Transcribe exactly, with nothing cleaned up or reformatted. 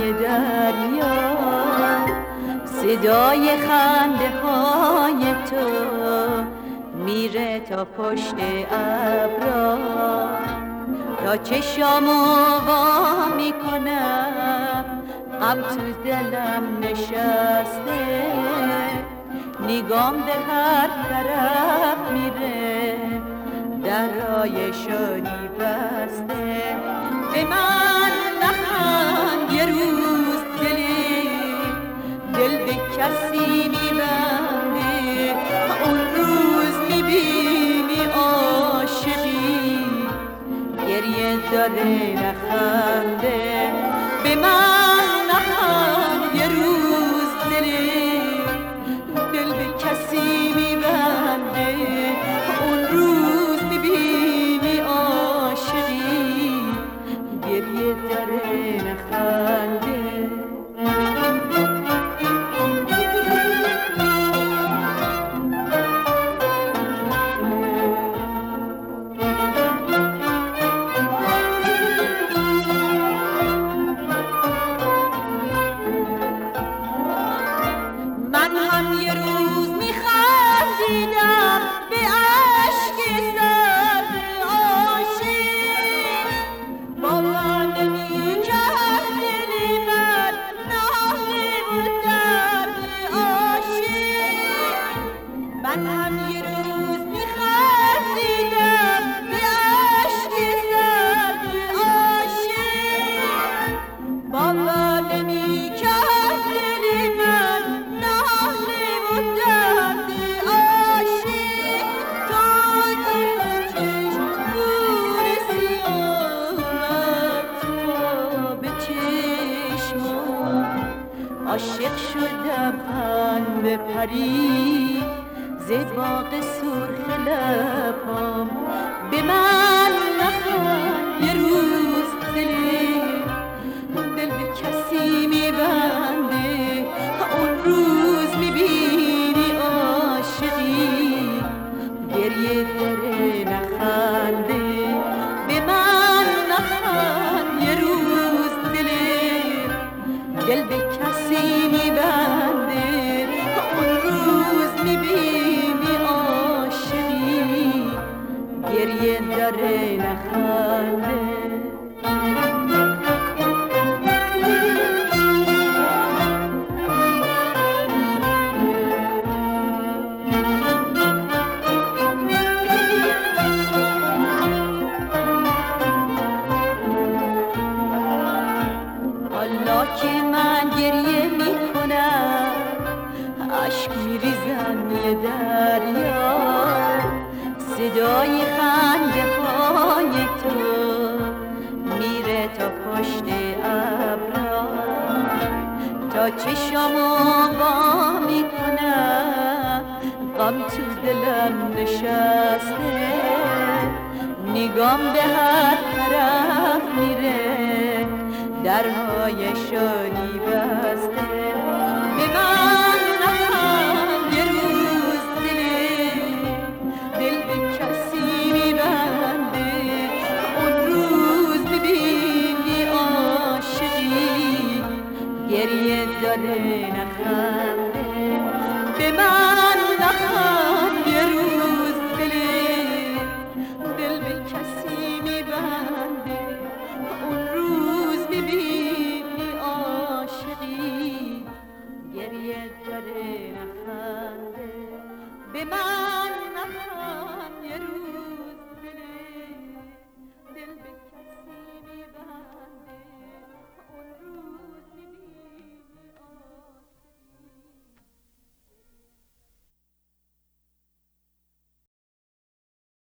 دریا، صدای خنده های تو میره تا پشت ابرا، تا چشامو وا میکنم غم تو دلم نشسته، نگام به هر طرف میره درای شادی بسته. به من نخند یه روز دلی دل به کسی میبنده، اون روز میبینی عاشقی گریه داره نخنده. به من نخند یه روز دلی دل به کسی میبنده، اون روز میبینی عاشقی گریه داره نخنده. عاشق شدم پنبه پری ز باغ سرخ لبام. به من نخند یه روز دلی دل به کسی میبنده، اون روز میبینی عاشقی گریه داره نخنده. به من نخند یه روز دلی دل به کسی میبنده، اون روز میبینی عاشقی گریه داره نخنده. حالا که من گریه میکنم عشق میریزم یه دریا، صدای خنده های تو میره تا پشت ابرا، تا چشامو وا میکنم غم تو دلم نشسته، نگام به هر طرف میره درهای شادی بسته. به من نخند یه روز دلی دل به کسی میبنده، اون روز ببینی عاشقی گریه داره نخنده. به من نخند یه روز دلی دل به کسی میبنده، اون روز میبینی عاشقی گریه داره نخنده. به من